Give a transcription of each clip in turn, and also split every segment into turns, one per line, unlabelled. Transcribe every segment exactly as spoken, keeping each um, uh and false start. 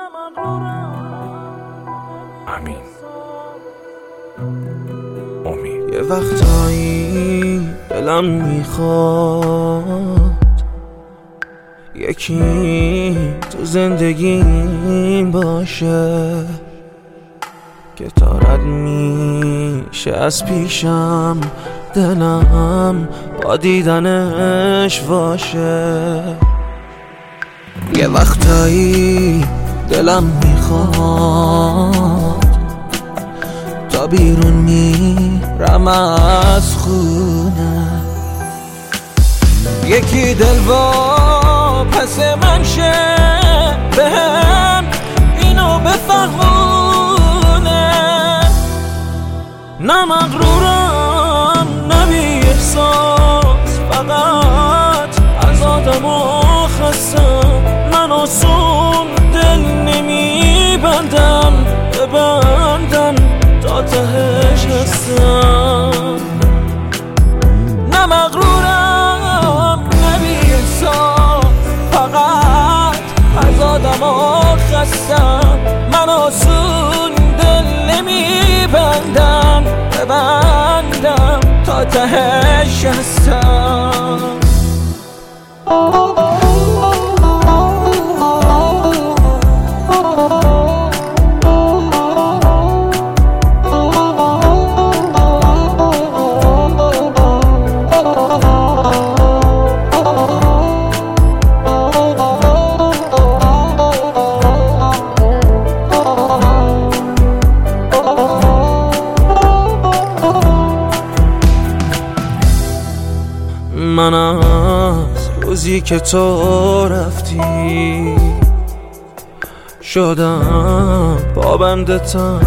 امین امید.
یه وقتایی دلم میخواد یکی تو زندگیم باشه که تا رد میشه از پیشم، دلم با دیدنش باشه. یه وقتایی دلم میخواد تا بیرون میرم از خونه یکی دل با پس من شه بهم اینو بفهمونه. نه مغرورم نه بی احساس، فقط از آدم و خستم. من آسون دل نمیبندم، ببندم تا تهش هستم. نه مغرورم نه بی احساس، فقط از آدم و خستم. من آسون دل نمیبندم، ببندم تا تهش هستم. من از روزی که تو رفتی شدم پابند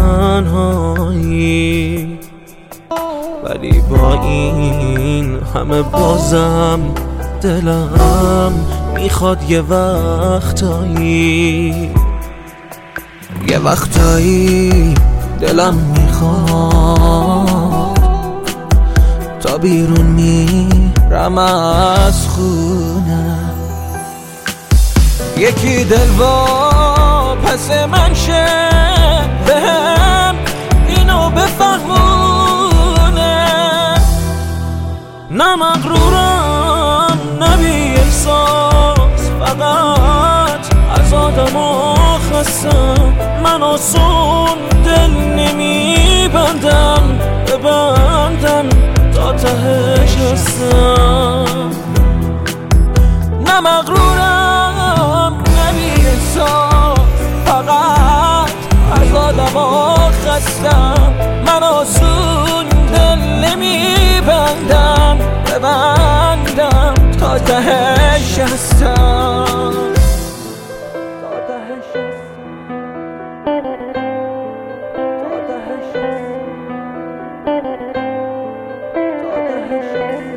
تنهایی، ولی با این همه بازم دلم میخواد یه وقتایی یه وقتایی دلم میخواد تا بیرون میرم از خونه یکی دل با پس من شه بهم اینو بفهمونه. نه مغرورم نه بی احساس، فقط از آدم و خستم. من آسون دل نمیبندم، ببندم تا تهش هستم. نه مغرورم نه بی احساس، فقط از آدم و خستم. من آسون دل نمیبندم، ببندم تا تهش هستم. تا تهش هستم.